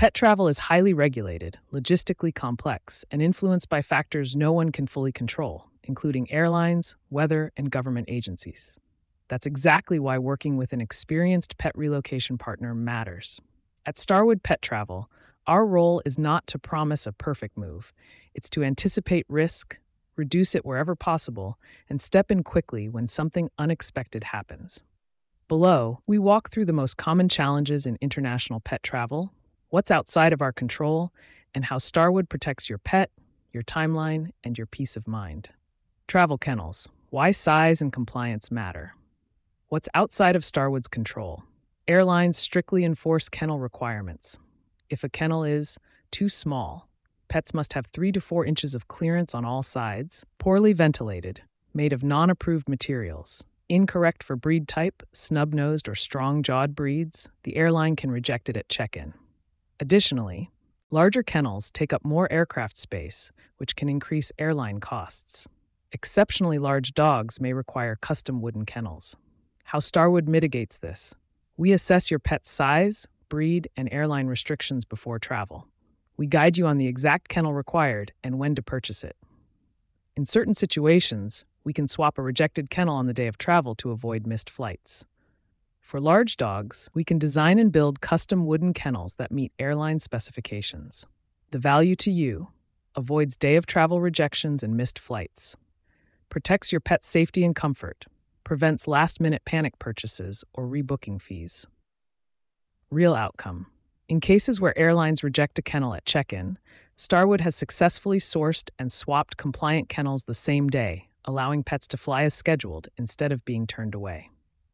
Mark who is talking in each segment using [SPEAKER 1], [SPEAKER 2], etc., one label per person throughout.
[SPEAKER 1] Pet travel is highly regulated, logistically complex, and influenced by factors no one can fully control, including airlines, weather, and government agencies. That's exactly why working with an experienced pet relocation partner matters. At Starwood Pet Travel, our role is not to promise a perfect move, it's to anticipate risk, reduce it wherever possible, and step in quickly when something unexpected happens. Below, we walk through the most common challenges in international pet travel, what's outside of our control, and how Starwood protects your pet, your timeline, and your peace of mind. Travel kennels. Why size and compliance matter. What's outside of Starwood's control? Airlines strictly enforce kennel requirements. If a kennel is too small, pets must have 3 to 4 inches of clearance on all sides, poorly ventilated, made of non-approved materials, incorrect for breed type, snub-nosed or strong-jawed breeds, the airline can reject it at check-in. Additionally, larger kennels take up more aircraft space, which can increase airline costs. Exceptionally large dogs may require custom wooden kennels. How Starwood mitigates this. We assess your pet's size, breed, and airline restrictions before travel. We guide you on the exact kennel required and when to purchase it. In certain situations, we can swap a rejected kennel on the day of travel to avoid missed flights. For large dogs, we can design and build custom wooden kennels that meet airline specifications. The value to you avoids day of travel rejections and missed flights, protects your pet's safety and comfort, prevents last-minute panic purchases or rebooking fees. Real outcome. In cases where airlines reject a kennel at check-in, Starwood has successfully sourced and swapped compliant kennels the same day, allowing pets to fly as scheduled instead of being turned away.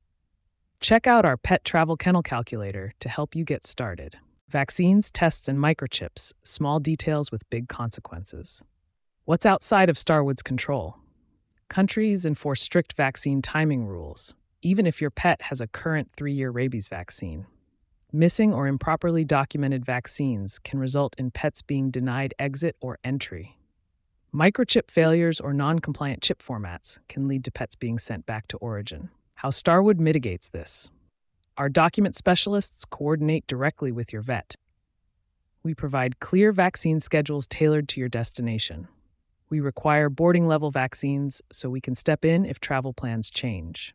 [SPEAKER 1] Check out our Pet Travel Kennel Calculator to help you get started. Vaccines, tests, and microchips, small details with big consequences. What's outside of Starwood's control? Countries enforce strict vaccine timing rules, even if your pet has a current 3-year rabies vaccine. Missing or improperly documented vaccines can result in pets being denied exit or entry. Microchip failures or non-compliant chip formats can lead to pets being sent back to origin. How Starwood mitigates this. Our document specialists coordinate directly with your vet. We provide clear vaccine schedules tailored to your destination. We require boarding-level vaccines so we can step in if travel plans change.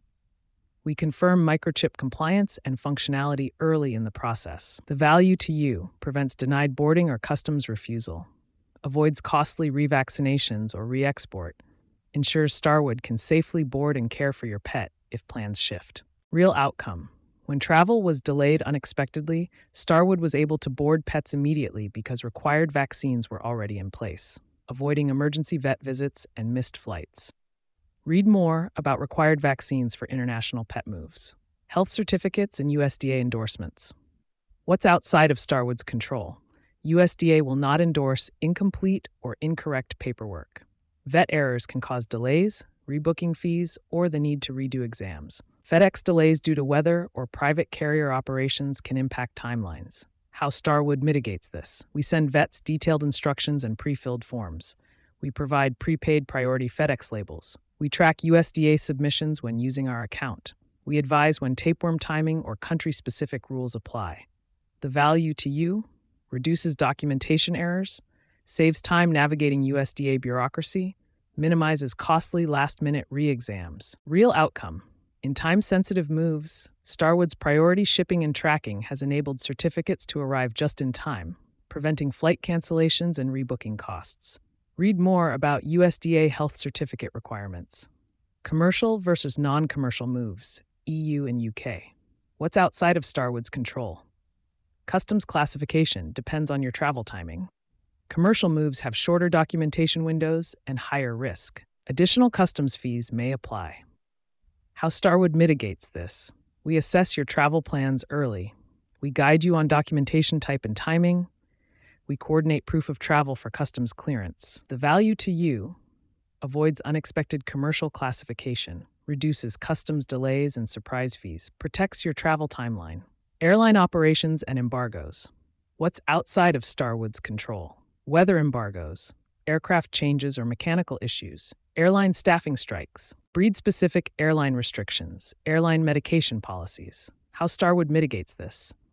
[SPEAKER 1] We confirm microchip compliance and functionality early in the process. The value to you prevents denied boarding or customs refusal, avoids costly revaccinations or re-export, ensures Starwood can safely board and care for your pet if plans shift. Real outcome. When travel was delayed unexpectedly, Starwood was able to board pets immediately because required vaccines were already in place, avoiding emergency vet visits and missed flights. Read more about required vaccines for international pet moves, health certificates, and USDA endorsements. What's outside of Starwood's control? USDA will not endorse incomplete or incorrect paperwork. Vet errors can cause delays, rebooking fees, or the need to redo exams. FedEx delays due to weather or private carrier operations can impact timelines. How Starwood mitigates this. We send vets detailed instructions and pre-filled forms. We provide prepaid priority FedEx labels. We track USDA submissions when using our account. We advise when tapeworm timing or country-specific rules apply. The value to you reduces documentation errors, saves time navigating USDA bureaucracy, minimizes costly last-minute re-exams. Real outcome. In time-sensitive moves, Starwood's priority shipping and tracking has enabled certificates to arrive just in time, preventing flight cancellations and rebooking costs. Read more about USDA health certificate requirements. Commercial versus non-commercial moves, EU and UK. What's outside of Starwood's control? Customs classification depends on your travel timing. Commercial moves have shorter documentation windows and higher risk. Additional customs fees may apply. How Starwood mitigates this. We assess your travel plans early. We guide you on documentation type and timing. We coordinate proof of travel for customs clearance. The value to you avoids unexpected commercial classification, reduces customs delays and surprise fees, protects your travel timeline. Airline operations and embargoes. What's outside of Starwood's control? Weather embargoes, aircraft changes or mechanical issues, airline staffing strikes, breed-specific airline restrictions, airline medication policies. How Starwood mitigates this.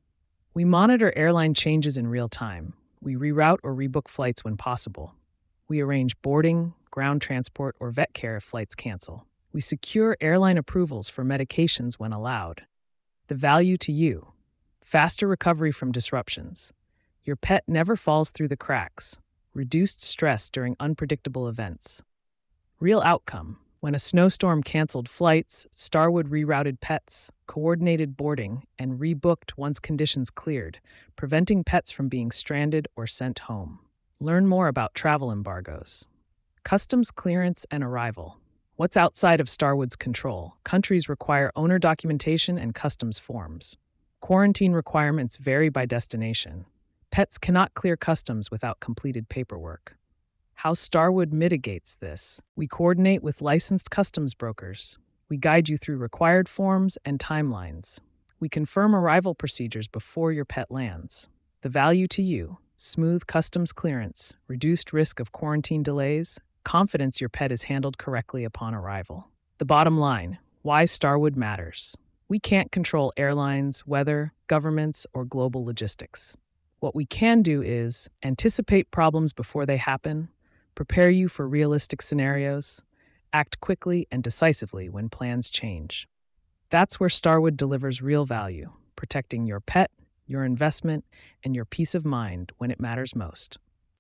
[SPEAKER 1] We monitor airline changes in real time. We reroute or rebook flights when possible. We arrange boarding, ground transport, or vet care if flights cancel. We secure airline approvals for medications when allowed. The value to you: faster recovery from disruptions. Your pet never falls through the cracks. Reduced stress during unpredictable events. Real outcome: when a snowstorm canceled flights, Starwood rerouted pets, coordinated boarding, and rebooked once conditions cleared, preventing pets from being stranded or sent home. Learn more about travel embargoes. Customs clearance and arrival. What's outside of Starwood's control? Countries require owner documentation and customs forms. Quarantine requirements vary by destination. Pets cannot clear customs without completed paperwork. How Starwood mitigates this: we coordinate with licensed customs brokers. We guide you through required forms and timelines. We confirm arrival procedures before your pet lands. The value to you: smooth customs clearance, reduced risk of quarantine delays, confidence your pet is handled correctly upon arrival. The bottom line: why Starwood matters. We can't control airlines, weather, governments, or global logistics. What we can do is anticipate problems before they happen, prepare you for realistic scenarios, act quickly and decisively when plans change. That's where Starwood delivers real value, protecting your pet, your investment, and your peace of mind when it matters most.